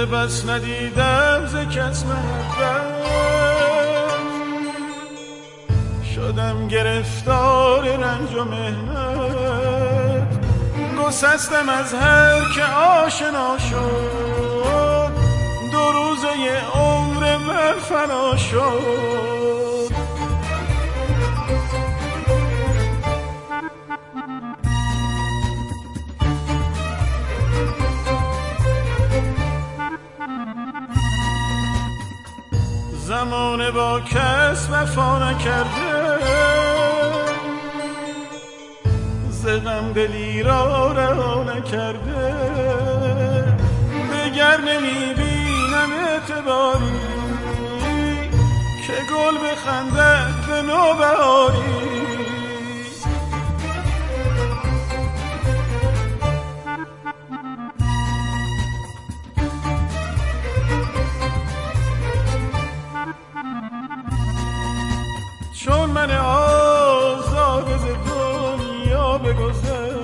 بس ندیدم ز کس محبت، شدم گرفتار رنج و مهنت، گسستم از هر که آشنا شد، 2 روزه عمر من فنا شد. زمانه با کس وفا نکرده، ز غم دلی را رها نکرده، دگر نمیبینم اعتباری که گل بخندد به نوبهاری. چون من آزاد ز دنیا بگذر،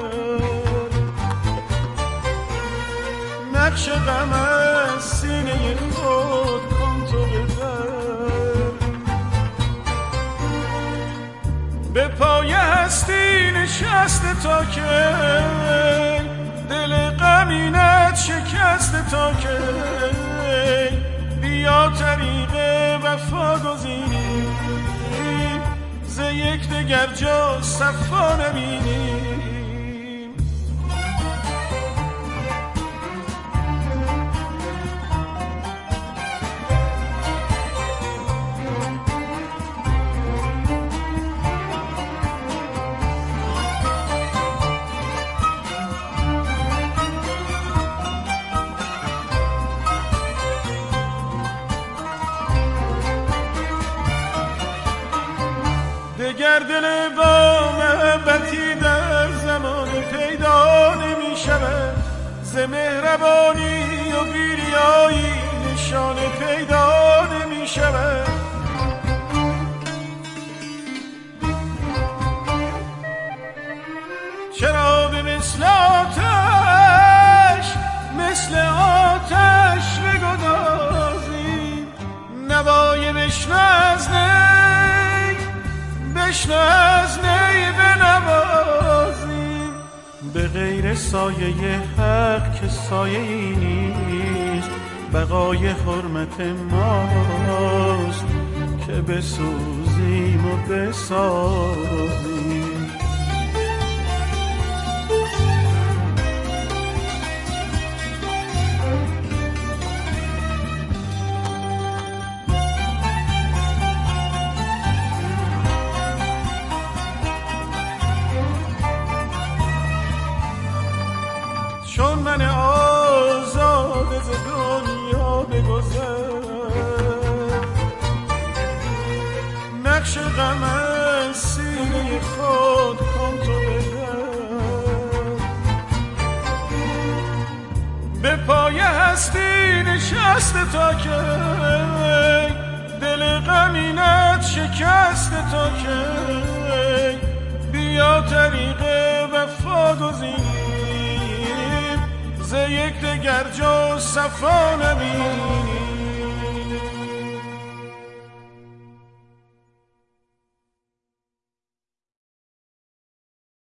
نقش غم از سینه خود کن تو ببر، به پای هستی نشسته تا که دل غمینت شکسته تا که بیا طریق وفا گزینی، ز یک دگر جا صفا نبینیم. دگر دل با محبتی در زمان پیدا نمی شود، ز مهربانی و بیریایی نشان پیدا نمی شود. چرا به مثل آتش بگدازی، نوای بشنو از نی بنوازیم، به غیر سایه حق که سایه ای نیست، بقای حرمت ماست که بسوزیم و بسازیم. چون من آزاد ز دنیا بگذر، نقش غم از سینه خود کن تو ببر، به پای هستی نشسته تا که دل غمینت شکسته تا که بیا طریق وفا گزینی، ز یک دگر جا صفا نبینی.